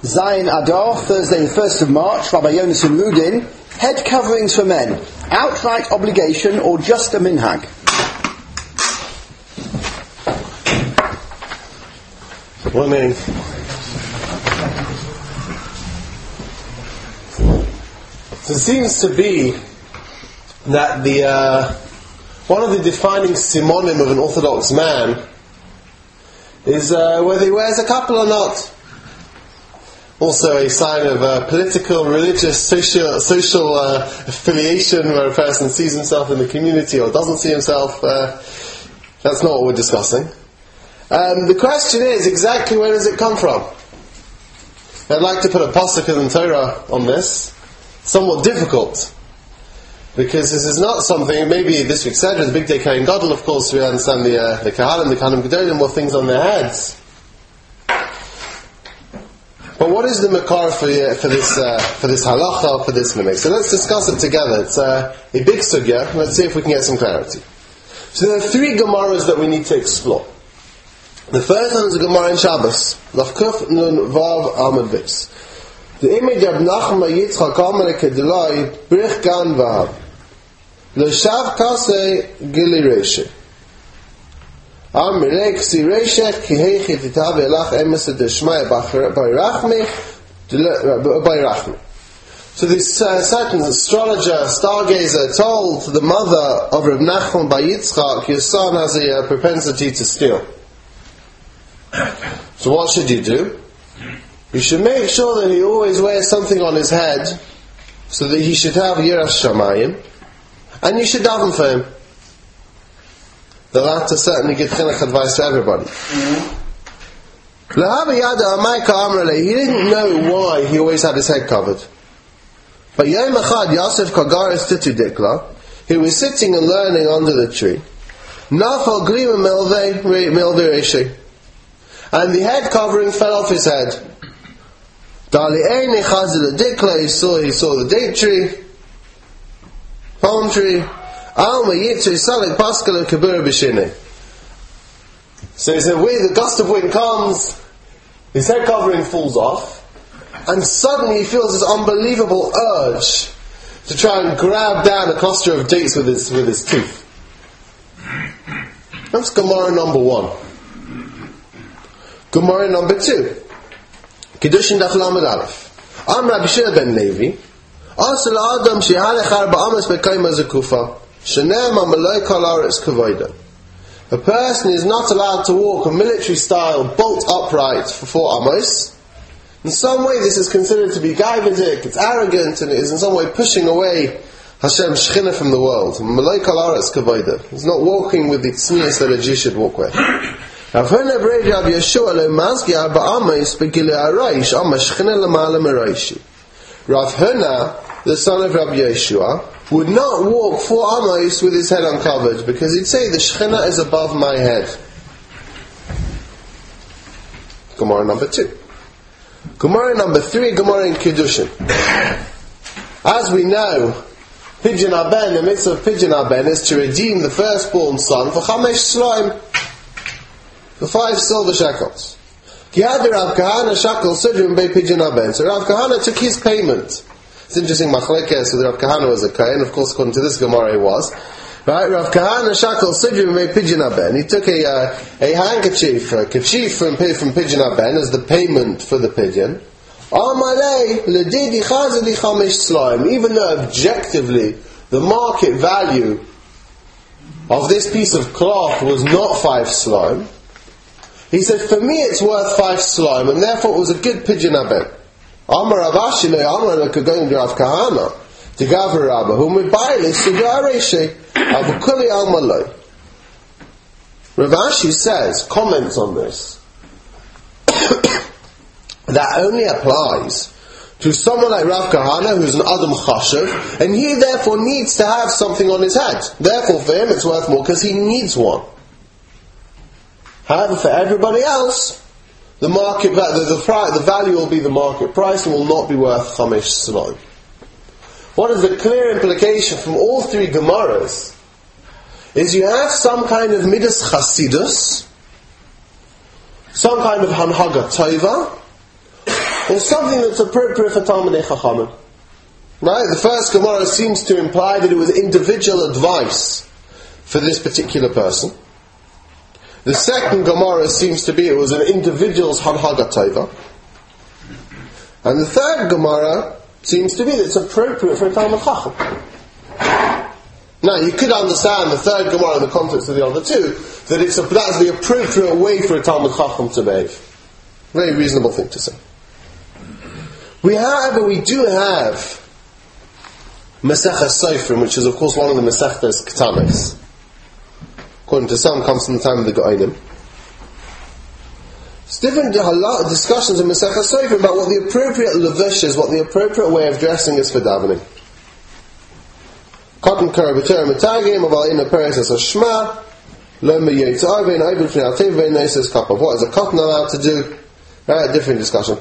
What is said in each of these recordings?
Zayin Adar, Thursday the 1st of March, Rabbi Yonason Rudin. Head coverings for men, outright obligation or just a minhag? Morning. So it seems to be that one of the defining simonim of an Orthodox man is whether he wears a couple or not. Also a sign of political, religious, social affiliation, where a person sees himself in the community or doesn't see himself. That's not what we're discussing. The question is, exactly where does it come from? I'd like to put a pasuk in the Torah on this. Somewhat difficult, because this is not something, maybe this week's Seder, the Big Day Kohen Gadol, of course, we understand the Kahanim, the Kohanim Gedolim, more things on their heads. But what is the makar for this halacha, for this limit? So let's discuss it together. It's a big sugya. Let's see if we can get some clarity. So there are three Gemaras that we need to explore. The first one is a Gemara in Shabbos, Daf Kuf Nun Vav Amud Beis. The image of Nachma Yitzchak Amar Kedelai Brich Gan Vav L'Shav Kasei Gili Reishe Amirei Ksi Reishe Ki Heichi Titav Elach Emes Deshmai Bayrachmi. So this certain astrologer, stargazer, told the mother of Reb Nachman by Yitzchak, your son has a propensity to steal. So what should you do? You should make sure that he always wears something on his head, so that he should have Yiras Shamayim, and you should daven for him. The latter certainly give chinuch advice to everybody. He didn't know why he always had his head covered. But Yom Echad Yosef Kagaris Titudikla, he was sitting and learning under the tree. Nafal Glima Milvei Reshi, and the head covering fell off his head. He saw the date tree, palm tree. So he said, when the gust of wind comes, his head covering falls off, and suddenly he feels this unbelievable urge to try and grab down a cluster of dates with his teeth. That's Gemara number 1. Gemara number 2. Kiddushin Daf Lamed Aleph. Am Rabbi Shua ben Levi, Asel Adam shehalech arba amos bekayma zekufa, shene'emar maloi kol haaretz kavoda. A person is not allowed to walk a military style bolt upright for 4 amos. In some way this is considered to be gaivadik, it's arrogant, and it is in some way pushing away Hashem's shechina from the world. Maloi kol haaretz kavoda. It's not walking with the tznius that a Jew should walk with. Rav Huna Brei Rav Yeshua lo mazgi arba amos begilui araish ama shechina lamala meraishi. Rav Huna, the son of Rav Yeshua, would not walk 4 amos with his head uncovered, because he'd say the shechina is above my head. Gemara number 2. Gemara number 3, Gemara in Kiddushin. As we know, Pidyon Haben, the mitzvah of Pidyon Haben is to redeem the firstborn son for 5 shloim, for 5 silver shekels. Kihad Rav Kahana shakel sidrim bei Pidyon Haben. So Rav Kahana took his payment. It's interesting, machlekes, so Rav Kahana was a kohen, of course according to this Gemara he was. Right, Rav Kahana shakel sidrim bei Pidyon Haben. He took a handkerchief, a kerchief from Pidyon Haben as the payment for the pidyon. Amalei ledidi chazeli 5 slime. Even though objectively the market value of this piece of cloth was not 5 slime, he said, for me it's worth 5 slime, and therefore it was a good Pidyon Haben. Amar Rav Ashi le Amar le Kagoyin Rav Kahana to Gavar Rabba whom would buy this to Gareshe Abu Kuli Al Malay. Rav Ashi says, comments on this, that only applies to someone like Rav Kahana who's an Adam Chashav, and he therefore needs to have something on his head. Therefore for him it's worth more because he needs one. However, for everybody else, the market the value will be the market price and will not be worth 5 slime. What is the clear implication from all 3 Gemaras? Is you have some kind of midas chasidus, some kind of hanhaga tova, or something that's appropriate for Talmidei Chachamim. Right? The first Gemara seems to imply that it was individual advice for this particular person. The second Gemara seems to be it was an individual's Hanhaga Tova. And the third Gemara seems to be that it's appropriate for a Talmid Chacham. Now, you could understand the third Gemara in the context of the other two, that that's the appropriate way for a Talmid Chacham to behave. Very reasonable thing to say. However, we do have Maseches Sofrim, which is of course one of the Masechtas Ketanos. According to some, comes from the time of the Geonim. It's different discussions in Maseches Sofrim about what the appropriate levish is, what the appropriate way of dressing is for davening. Cotton Karabatur Matagim, Aval Ina Peres as a Shma, Loma Yetzarvin, Ibn Finativ, Ben Neses Kapov. What is a cotton allowed to do? Different discussion.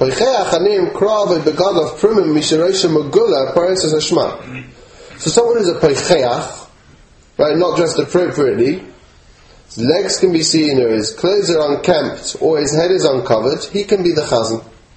So someone who's a Peicheach, right, not dressed appropriately, his legs can be seen, or his clothes are unkempt, or his head is uncovered, he can be the Chazan.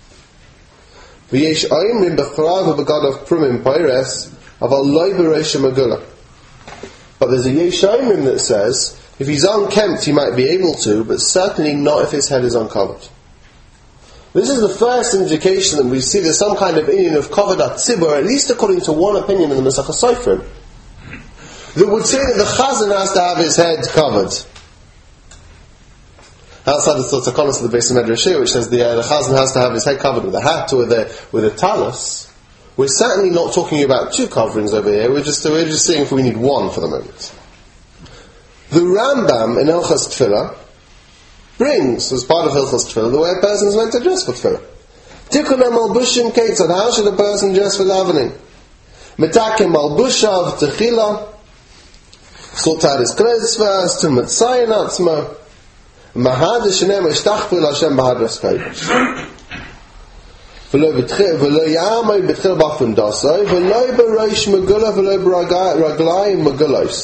But there's a Yesh Omrim that says, if he's unkempt he might be able to, but certainly not if his head is uncovered. This is the first indication that we see there's some kind of union of Kavod HaTzibur, at least according to one opinion in the Maseches Sofrim, that would say that the Chazan has to have his head covered. Outside the Tzotakonos of the Beis Medrash, which says the Chazan has to have his head covered with a hat or with a talus, we're certainly not talking about two coverings over here, we're just seeing if we need one for the moment. The Rambam in Hilchos Tefillah brings, as part of Hilchos Tefillah, the way a person is meant to dress for Tefillah. Tikkun HaMalbushim Keitzad, how should a person dress for davening? Metakim Malbushav Techila, sort out his clothes first, to Metzayin Atzmo, Mahad Shenem Eshtachpil Hashem Bahadras Kodesh. V'lo Yamay B'tchil B'Afun Dasoi, V'lo B'Rosh Megula, V'lo B'Raglayim Megulos.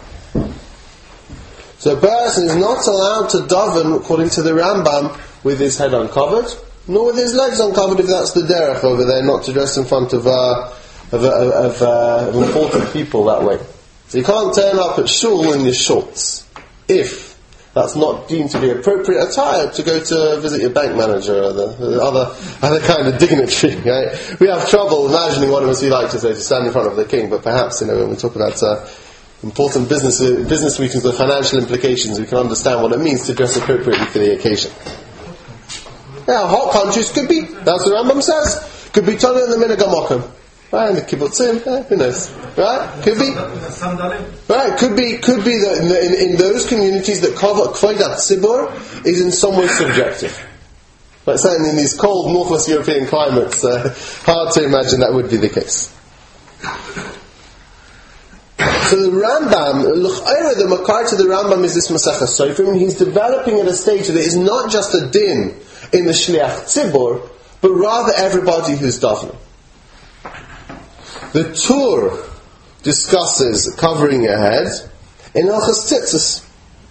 So a person is not allowed to daven, according to the Rambam, with his head uncovered, nor with his legs uncovered, if that's the derech over there, not to dress in front of important people that way. So you can't turn up at shul in your shorts, if that's not deemed to be appropriate attire to go to visit your bank manager or the other kind of dignitary. Right? We have trouble imagining what it must be like to stand in front of the king, but perhaps when we talk about important business meetings with financial implications, we can understand what it means to dress appropriately for the occasion. Yeah, hot countries could be, that's what Rambam says, could be Tana in the Minhag HaMokum. Right, in the kibbutzim, who knows? Right, could be. Right, could be that in those communities that Kavod HaTzibur is in some way subjective. But certainly in these cold northwest European climates, hard to imagine that would be the case. So the Rambam, the makar to the Rambam is this Maseches Sofrim, and he's developing at a stage that it is not just a din in the Shliach Tzibur, but rather everybody who's davening. The Tur discusses covering your head in Hilchos Tzitzis.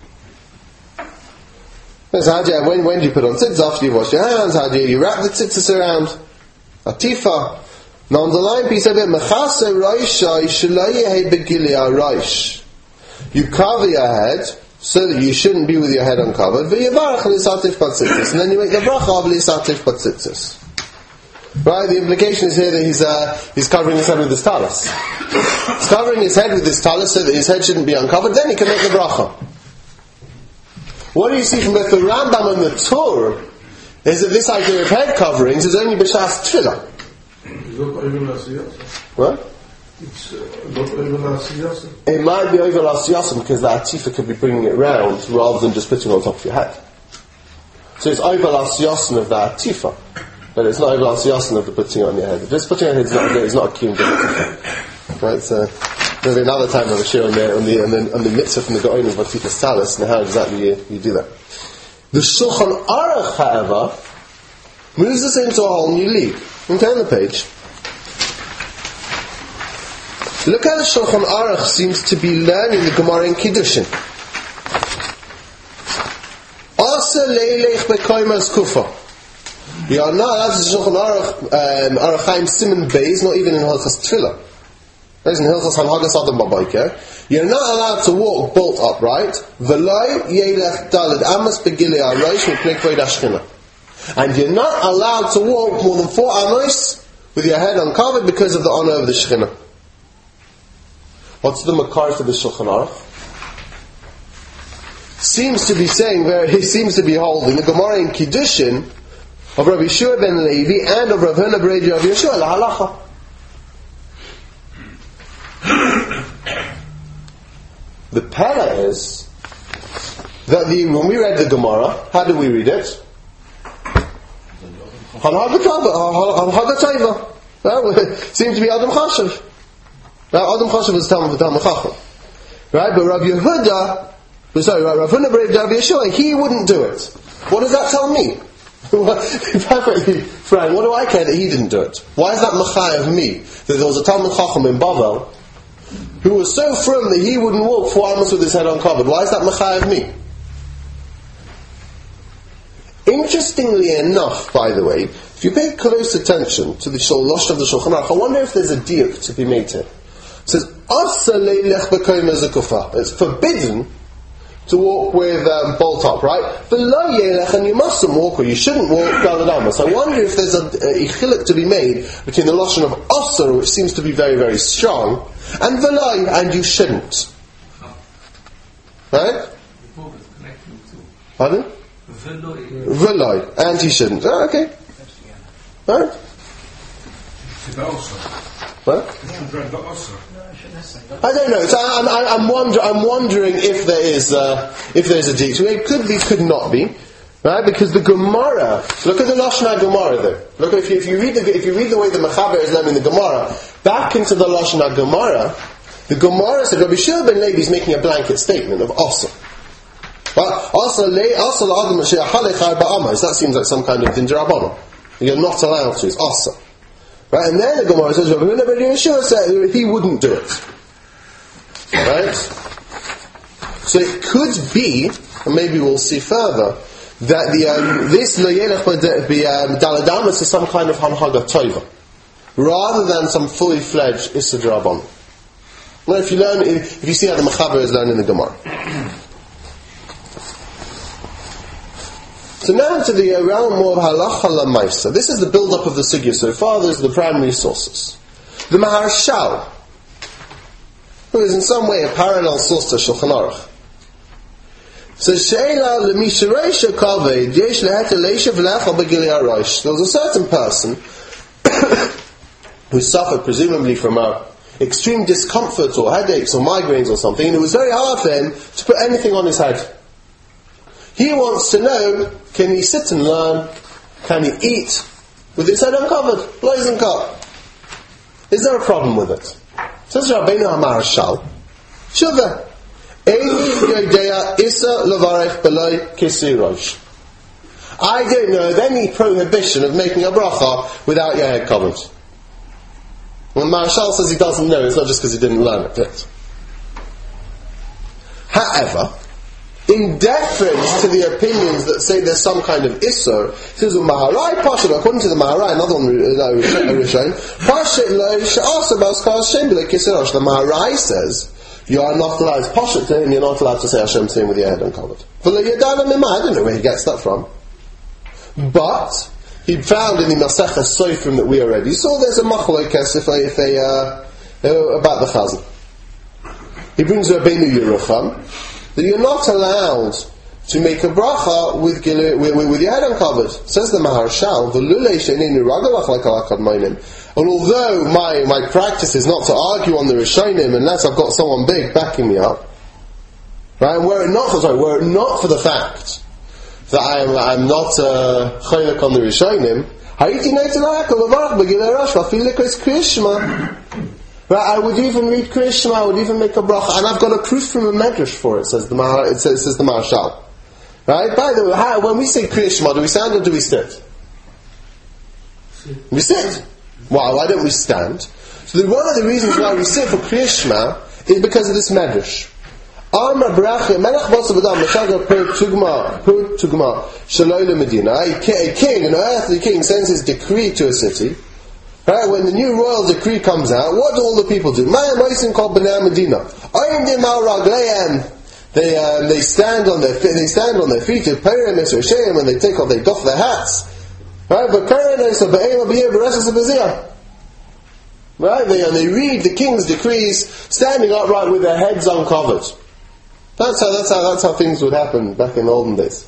When do you put on tzitzis? After you wash your hands, how do you wrap the tzitzis around? Atifa. Now on the line piece of it, Mechase Roishai Shalayehe Begili Araish. You cover your head so that you shouldn't be with your head uncovered. V'yivarach Lisatif Batzitzis. And then you make the bracha of Lisatif Batzitzis. Right, the implication is here that he's covering his head with his talus. He's covering his head with his talus so that his head shouldn't be uncovered, then he can make the bracha. What do you see from both the Rambam and the Tur is that this idea of head coverings is only b'shas tefillah. What? It might be over l'asiyasim because the atifa could be bringing it round rather than just putting it on top of your head. So it's over l'asiyasim of the atifa. But it's not over l'asiyasin of the putting it on your head. Just putting it on your head is not a kiyum d'mitzvah. Right, so there'll be another time I'll share on the mitzvah from the Gaon of Vatifas Talis and how exactly you do that. The Shulchan Aruch, however, moves us into a whole new league. You can turn the page. Look how the Shulchan Aruch seems to be learning the Gemara in Kiddushin. Asa leilech bekoimas kufa. You are not allowed to Shulchan Aruch Chaim Siman Beis, not even in Hilchas Tefillah. There's in Hilchas Hanhagas Adam Babayker. You're not allowed to walk bolt upright. V'loi yelech daled amas begilei arosh mipnei kvod hashchina. And you're not allowed to walk more than 4 amos with your head uncovered because of the honor of the Shechina. What's the makar for the Shulchan Aruch? Seems to be saying, he seems to be holding the Gemara in Kiddushin of Rabbi Yeshua ben Levi and of Rav Huna Beredi Rav Yeshua la halacha. The pella is that when we read the Gemara, how do we read it? Hanhagatayva. Seems to be Adam Chashav. Now Adam Chashav is Talmud Chacham, right? But Rav Huna Beredi Rav Yeshua, he wouldn't do it. What does that tell me? Perfectly frank, what do I care that he didn't do it? Why is that machai of me? That there was a Talmud Chacham in Bavel who was so firm that he wouldn't walk 4 amos with his head uncovered. Why is that machai of me? Interestingly enough, by the way, if you pay close attention to the Sholosh of the Shulchan Aruch, I wonder if there's a diuk to be made here. It says, it's forbidden to walk with bolt up, right? And you mustn't walk, or you shouldn't walk daladamas. I wonder if there's a chiluk to be made between the lashon of asur, which seems to be very, very strong, and v'loi, and you shouldn't. Right? Pardon? V'loi, and you shouldn't. Oh, okay. Right? What? I don't know. So I'm wondering if there's a deep. It could be, could not be, right? Because the Gemara. Look at the Lashon HaGemara though. Look if you read the way the Mechaber is learning the Gemara back into the Lashon HaGemara. The Gemara said Rabbi Shua ben Levi is making a blanket statement of Asa. But that seems like some kind of din d'Rabbanan. You're not allowed to. It's Asa. Right, and then the Gemara says, Rabbi Huna ben Yeshua said he wouldn't do it. Right? So it could be, and maybe we'll see further, that this lo yelech daladamas is some kind of hanhaga tova, rather than some fully fledged Issa D'Rabbanan. Well, if you see how the Mechaber is learning the Gemara. So now to the realm more of halacha lamaisa. This is the build-up of the sugya so far. Those are the primary sources. The Maharshal, who is in some way a parallel source to Shulchan Aruch, says she'ela lemishareisha kaved yesh leheter leisha v'lechal begili harosh. There was a certain person who suffered presumably from extreme discomfort or headaches or migraines or something, and it was very hard for him to put anything on his head. He wants to know, can he sit and learn? Can he eat with his head uncovered? Blazing cup. Is there a problem with it? Says Rabbeinu HaMaharshal, Shuvah, Eini Yodea Issa Levarech Beloi Kisei Rosh. I don't know of any prohibition of making a bracha without your head covered. When Maharshal says he doesn't know, it's not just because he didn't learn it yet. However, in deference to the opinions that say there's some kind of Issur, it says Maharai Pashat, according to the Maharai, another one Rishon, Pashat Lo She'asa B'Askar Hashem B'Lei Kisei Rosh. The Maharai says you are not allowed to Pashat to him, you're not allowed to say Hashem to him with your head uncovered. I don't know where he gets that from. But he found in the Maseches Sofrim that we already saw there's a machlokes about the Chazan. He brings Rabbeinu Yerucham that you're not allowed to make a bracha with your head uncovered. Says the Maharshal, and although my practice is not to argue on the Rishonim unless I've got someone big backing me up, right? Were it not for the fact that I'm not chaylik on the Rishonim, right, I would even read Krishma, I would even make a bracha, and I've got a proof from a medrash for it, says the Maharshal. Right? By the way, when we say Krishma, do we stand or do we sit? We sit. Why don't we stand? So one of the reasons why we sit for Krishma is because of this medrash. Amar bracha melech basav adam meshagar per tugma shaloi medina. A king, an earthly king, sends his decree to a city. Right, when the new royal decree comes out, what do all the people do? They stand on their feet, and they doff their hats. Right, right, they read the king's decrees, standing upright with their heads uncovered. That's how things would happen back in the olden days.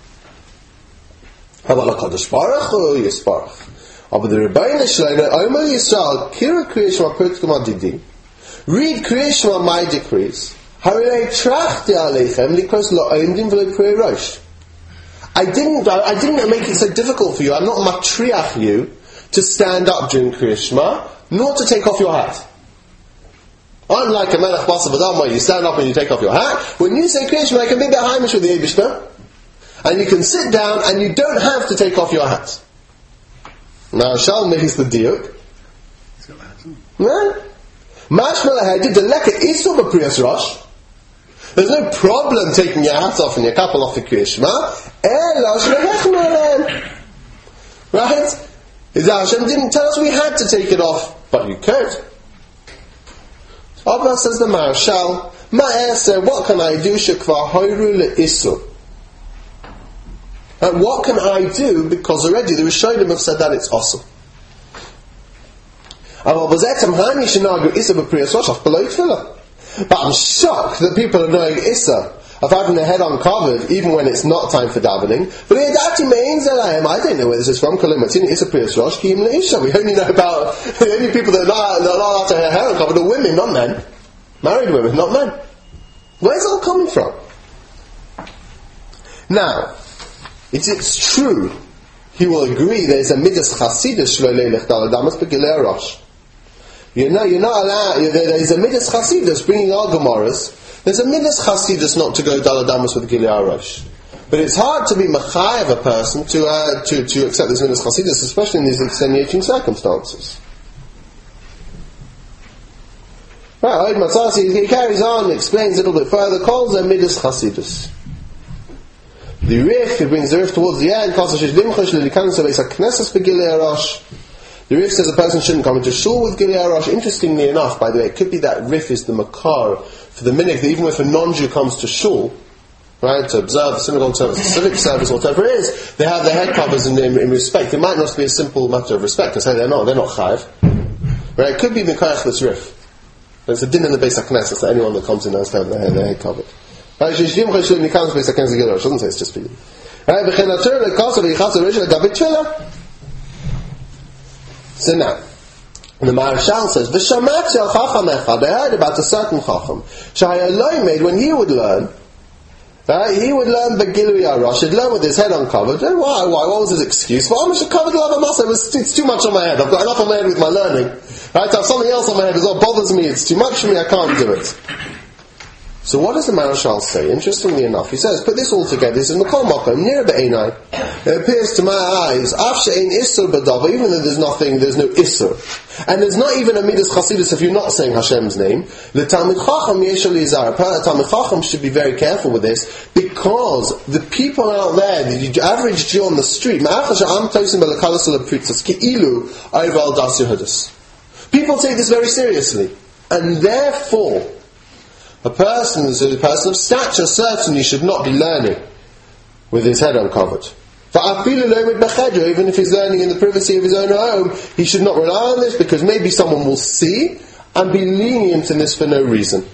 How about HaKadosh Baruch Hu Yisparach? Aber the Rebbeinu Shleina, Omer Yisrael, Kira Kriya Shema Pertkum Adidi. Read Kriya Shema my decrees. Harei Trachti Aleichem Likos Lo Oimdim V'Lo Prei Rosh. I didn't make it so difficult for you. I'm not matriach you to stand up during Kriya Shema, nor to take off your hat. Unlike a Melech Basav Adam where you stand up and you take off your hat, when you say Kriya Shema, I can be behind with the Eibishter, and you can sit down and you don't have to take off your hat. Now, Shal makes the diuk. Mashmal ahead, the leka isu b'priyas rosh. There's no problem taking your hat off and your kapel off the Kriya Shema. Right? Hashem didn't tell us we had to take it off, but you could. Abba says the Marshal, Ma'aseh, what can I do? Shekva hoiru le'isu. And what can I do? Because already the Rishonim have said that it's awesome. But I'm shocked that people are knowing Issa of having their head uncovered even when it's not time for davening. But I don't know where this is from. We only know about the only people that are not allowed to have hair uncovered are women, not men. Married women, not men. Where's it all coming from? Now, it's true. He will agree there's a midas chasidus shlo leilech daladamas begilei rosh. You're not allowed. There's a midas chasidus bringing our gemaras. There's a midas chasidus not to go daladamas with gilei rosh. But it's hard to be machayev a person to accept this midas chasidus, especially in these extenuating circumstances. Right, he carries on, explains a little bit further, calls them midas chasidus. The Rif, he brings the Rif towards the end. The Rif says a person shouldn't come into shul with Gilei Arosh. Interestingly enough, by the way, it could be that Rif is the makar for the minhag that even if a non-Jew comes to shul, right, to observe the synagogue service, the civic service, whatever it is, they have their head covers in respect. It might not be a simple matter of respect to say they're not chayiv. Right, it could be Mekayach that's Rif. There's a din in the Beis HaKnesses that anyone that comes in has to have their head covered. Right, doesn't say it's just for you. Right, so now, the Maharshal says, "V'shamati al chacham echad." I heard about a certain chacham. Shahayaloi made when he would learn. Right, he would learn begilui arosh. He'd learn with his head uncovered. And why? What was his excuse? Well, I should cover the lava masa. It's too much on my head. I've got enough on my head with my learning. Right, to have something else on my head is what bothers me. It's too much for me. I can't do it. So what does the Maharshal say? Interestingly enough, he says, put this all together. This is Makol Makom, near Be'enai. It appears to my eyes, Af she'ein Isur b'dava, even though there's no Isur. And there's not even a Midas Chasidus if you're not saying Hashem's name. The Talmid Chacham Yesh Elizar. Talmid Chacham should be very careful with this, because the people out there, the average Jew on the street, people take this very seriously. And therefore, a person of stature certainly should not be learning with his head uncovered. Even if he's learning in the privacy of his own home, he should not rely on this, because maybe someone will see and be lenient in this for no reason.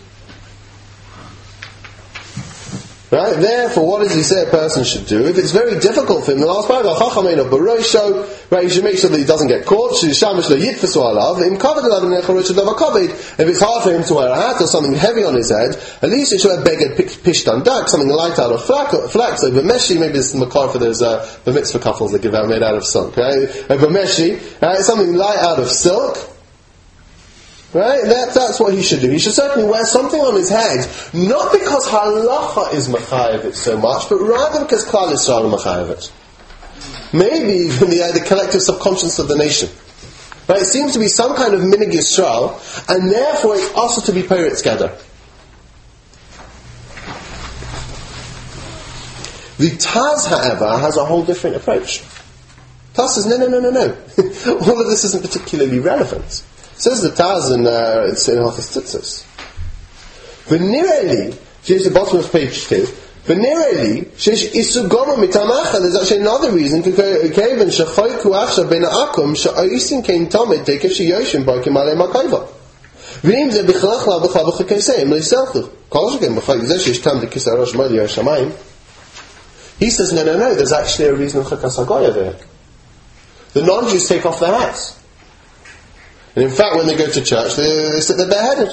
Right? Therefore, what does he say a person should do? If it's very difficult for him, the last paragraph, right, he should make sure that he doesn't get caught. If it's hard for him to wear a hat or something heavy on his head, at least it should have beged pishtan dak, something light out of flax, over meshi. Maybe this is makar for those the mitzvah couples that give out made out of silk. Right? Over meshi, right? Something light out of silk. Right? That's what he should do. He should certainly wear something on his head, not because halacha is machayev it so much, but rather because Klal Yisrael are machayev it. Maybe even the collective subconscious of the nation. Right? It seems to be some kind of minig Yisrael, and therefore it's also to be Peretz Gather. The Taz, however, has a whole different approach. Taz says, no. All of this isn't particularly relevant. Says the Taz in Hilchos Tzitzis. V'nireli, she's the bottom of page 2. V'nireli, she's isugoma mitamacha. There's actually another reason. Keven shechoy kuachsha ben ha'akum she'oisin kein tomid tekev she'yoshim barkim alei makayva. V'im ze b'chalach la b'chal b'chakeseim le'selchuch. Kol shekem b'chal yizeh she's tam d'kisar rosh mali yashamayim. He says, no, there's actually a reason of Chukas HaGoy over here. The non-Jews take off their hats. And in fact, when they go to church, they sit there bareheaded.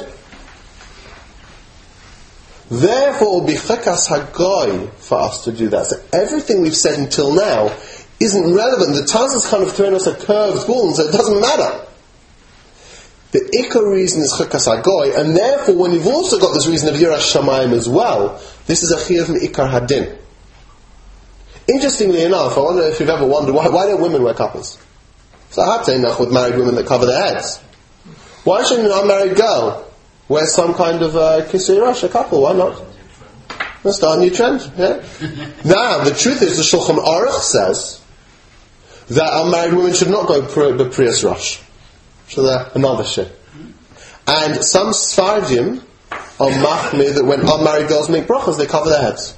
Therefore, it will be Chukas HaGoy for us to do that. So everything we've said until now isn't relevant. The Taz has kind of thrown us a curved ball, and so it doesn't matter. The Ikar reason is Chukas HaGoy, and therefore, when you've also got this reason of Yiras Shamayim as well, this is a Chiyuv Ikar Hadin. Interestingly enough, I wonder if you've ever wondered why don't women wear kappos? So I have to enough with married women that cover their heads. Why shouldn't an unmarried girl wear some kind of kisui rosh, a couple? Why not? Let's start a new trend. Yeah? Now, the truth is, the Shulchan Aruch says that unmarried women should not go b'priyas rosh. So they're another shit. And some Sfardim are machmir that when unmarried girls make brachas, they cover their heads.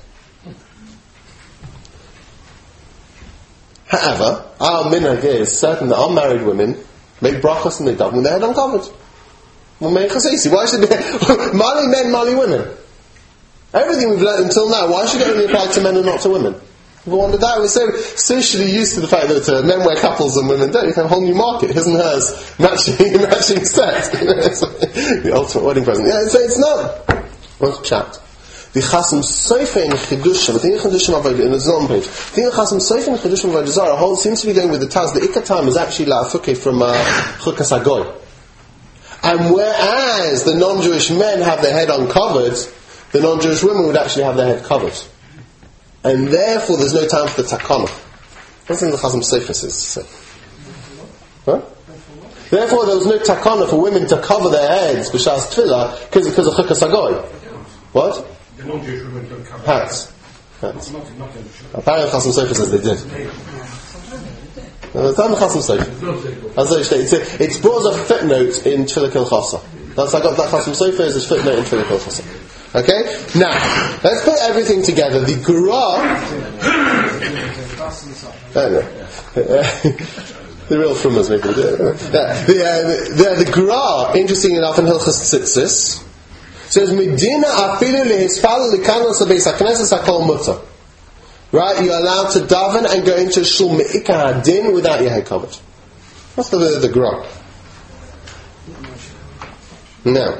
However, our minhag is certain that unmarried women make brachas and they daven with their head uncovered. Why should they? Mali men, mali women. Everything we've learned until now, why should it only apply to men and not to women? Ever wondered that? We're so socially used to the fact that men wear couples and women don't. You have a whole new market, his and hers, matching set. The ultimate wedding present. Yeah, so it's not. Let's chat. The Chasam Sofer in Chidushim, I think in Chidushim Avodah, in the Zon page, I think the Chasam Sofer in Chidushim Avodah Zarah whole seems to be going with the Taz. The Ikar time is actually La'afuke from Chukas HaGoy. And whereas the non-Jewish men have their head uncovered, the non-Jewish women would actually have their head covered. And therefore there's no time for the Takana. That's what the Chasam Sofer says. Huh? Therefore there was no Takana for women to cover their heads b'shas Tefillah because of Chukas HaGoy. What? The non-Jewish women don't cover hats. Apparently Chasam Sofer says they did. It's not the Chasam Sofer. It's brought as a footnote in Tefillah Kilchasa. That's I got that Chasam Sofer is a footnote in Tefillah Kilchasa. Okay? Now, let's put everything together. The Gra the real frummers maybe do it. The Gra, interesting enough, in Hilchos Tzitzis says Medina afilu lehispal likanos beis hakneses hakol mutter. Right, you're allowed to daven and go into shul me'ikar hadin without your head covered. That's the Gra. Now,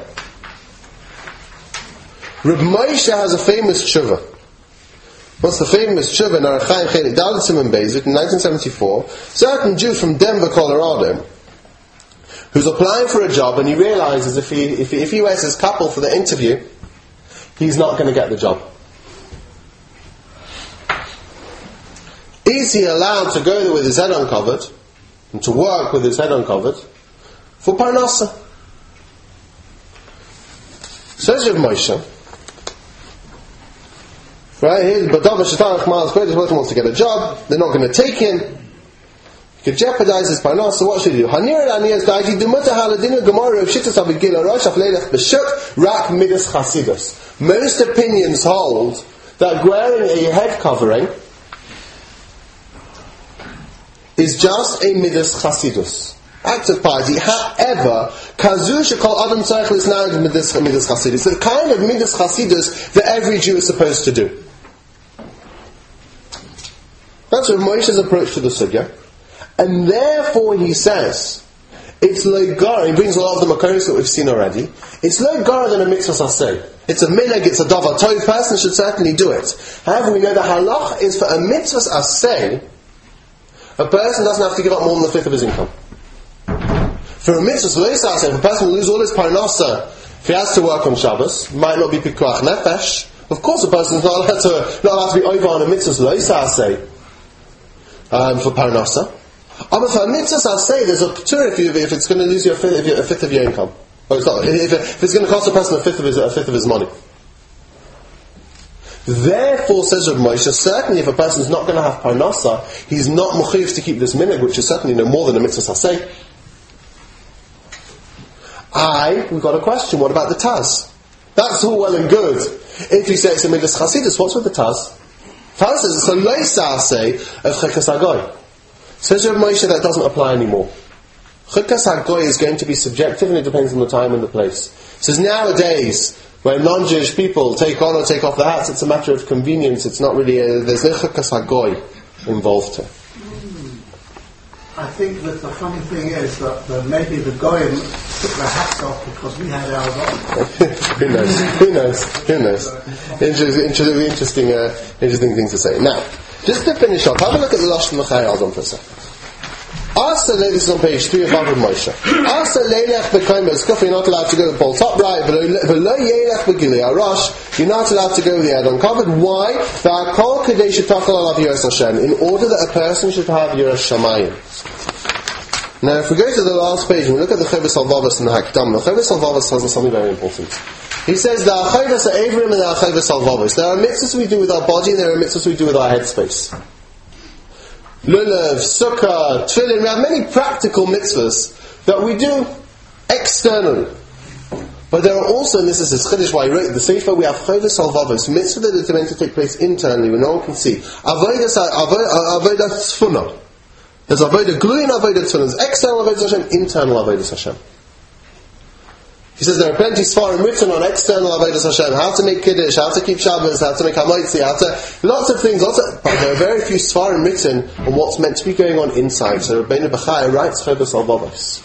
Reb Moshe has a famous tshuva. What's the famous tshuva in Arachayim Chelik Dalet Siman Beis in 1974? Certain Jew from Denver, Colorado, who's applying for a job, and he realizes if he wears his couple for the interview, he's not going to get the job. Is he allowed to go there with his head uncovered and to work with his head uncovered for parnasa? Says Reb Moshe, right here, Badav Shetach Malas Kodesh, person wants to get a job, they're not going to take him. He could jeopardize his parnasa. So what should he do? Hanir Aniyas Daiji Dumata Haladinu Gemara of Shittas Avigila Rosh Afleilach B'Shuk Rak Midas Chasidus. Most opinions hold that wearing a head covering is just a Midas Chasidus, act of piety. However, Kazu Shekol Adam Tzarech Lisnag Midas Chasidus, the kind of Midas Chasidus that every Jew is supposed to do. That's Rav Moshe's approach to the sugya. And therefore he says, it's logar, he brings a lot of the makoros that we've seen already, it's logar than a mitzvah saseh. It's a minhag, it's a davar tov, person should certainly do it. However, we know the halach is for a mitzvah saseh, a person doesn't have to give up more than the fifth of his income. For a mitzvah saseh, if a person will lose all his parnasa, if he has to work on Shabbos, might not be pikuach nefesh, of course a person is not allowed to be over on a mitzvah saseh for parnasa. But for a mitzvah saseh, there's a patur if it's going to lose a fifth of your income. Or it's not, if it's going to cost a person a fifth of his money. Therefore, says Rav Moshe, certainly if a person is not going to have parnasa, he's not mechuyev to keep this minhag, which is certainly no more than a mitzvah saseh. We've got a question. What about the Taz? That's all well and good. If you say it's a midas chasidus, what's with the Taz? Taz says it's a loisaseh of chekas hagoy. Says Rav Moshe that doesn't apply anymore. Chekas hagoy is going to be subjective and it depends on the time and the place. Says nowadays, when non-Jewish people take on or take off the hats, it's a matter of convenience. It's not really there's no chekas hagoy involved here. I think that the funny thing is that maybe the Goyim took their hats off because we had ours on. Who knows? Interesting thing to say. Now, just to finish off, have a look at the Lashon L'chayil for a second. Asa, this is on page 3 of Rav Moshe. Asa leilech b'kaim b'skuf, you're not allowed to go with the pole top right, v'lo yeilech b'gili arash, you're not allowed to go with the head uncovered. Why? V'akol kadei shetachal alav yiras Hashem, in order that a person should have yiras shamayim. Now, if we go to the last page and we look at the Chovos HaLevavos and the Hakdama, the Chovos HaLevavos tells us something very important. He says, there are Chovos HaEivrim and there are Chovos HaLevavos. There are mitzvahs we do with our body and there are mitzvahs we do with our headspace. Lulav, Sukkah, Tefillin, we have many practical mitzvahs that we do externally. But there are also, and this is his chiddush why he wrote the Sefer, we have Chovos HaLevavos, mitzvahs that are meant to take place internally when no one can see. Avodah Tzfuna. There's avodah glui and avodah tzfuna. There's external avodah Hashem, internal avodah Hashem. He says there are plenty svarim written on external avodah Hashem, how to make kiddush, how to keep Shabbos, how to make hamoitzi, lots of things. But there are very few svarim written on what's meant to be going on inside. So Rabbeinu Bechai writes Chovos HaLevavos.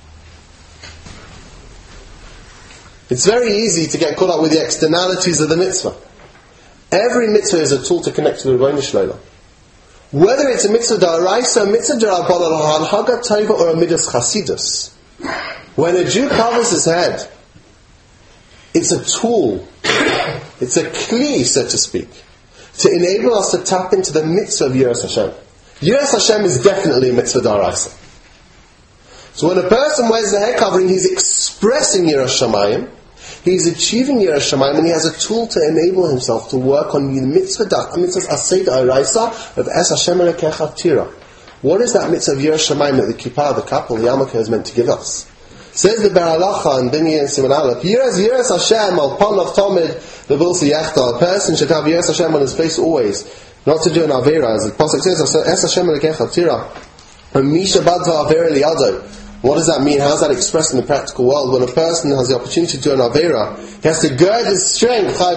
It's very easy to get caught up with the externalities of the mitzvah. Every mitzvah is a tool to connect to the Rebbeinu Shlomo. Whether it's a mitzvah da'araisa, a mitzvah d'Rabbanan, a hanhaga tova, or a midas chasidus, when a Jew covers his head, it's a tool, it's a kli, so to speak, to enable us to tap into the mitzvah of Yiras Hashem. Yiras Hashem is definitely a mitzvah da'araisa. So when a person wears the head covering, he's expressing Yiras Shamayim, he's achieving Yiras Shamayim, and he has a tool to enable himself to work on the mitzvah asay da'araisa of Es Hashem Elokecha Tira. What is that mitzvah of Yiras Shamayim that the kippah, the kapel, the yarmulke is meant to give us? Says the Bar Halacha and Binyan and Siman Aleph, Yiras Hashem al panav tomid levilsi yachta. A person should have Yiras Hashem on his face always, not to do an avera, as the pasuk says, Es Hashem Elokecha Tira. And Misha badva avera liyado. What does that mean? How is that expressed in the practical world? When a person has the opportunity to do an avera, he has to gird his strength, to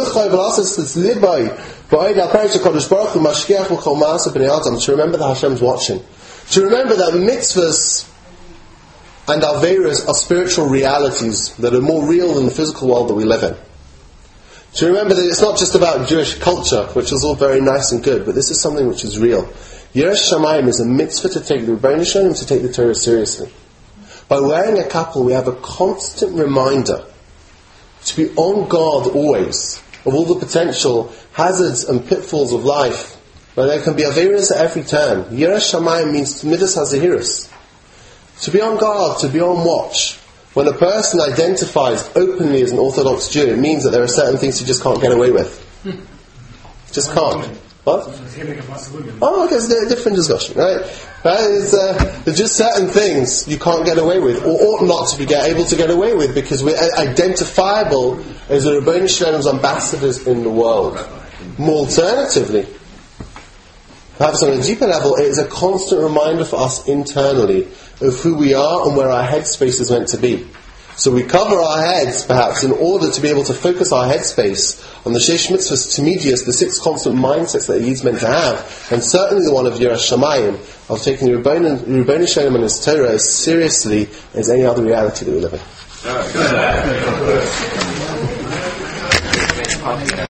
remember that Hashem's watching. To remember that mitzvahs and averas are spiritual realities that are more real than the physical world that we live in. To remember that it's not just about Jewish culture, which is all very nice and good, but this is something which is real. Yiras Shamayim is a mitzvah to take the Rebbeinu Shalom, to take the Torah seriously. By wearing a kapel, we have a constant reminder to be on guard always of all the potential hazards and pitfalls of life. But there can be averas at every turn. Yiras Shamayim means midas hazahiras. To be on guard, to be on watch. When a person identifies openly as an Orthodox Jew, it means that there are certain things you just can't get away with. Just can't. What? Oh, okay, it's a different discussion, right? There's just certain things you can't get away with, or ought not to be able to get away with, because we're identifiable as the Rebbeinu Shalom's ambassadors in the world. More alternatively, perhaps on a deeper level, it is a constant reminder for us internally of who we are and where our headspace is meant to be. So we cover our heads, perhaps, in order to be able to focus our headspace on the Sheish Mitzvahs Timidias, the 6 constant mindsets that he's meant to have, and certainly the one of Yiras Shamayim, of taking the Rebbeinu Shalom and his Torah as seriously as any other reality that we live in.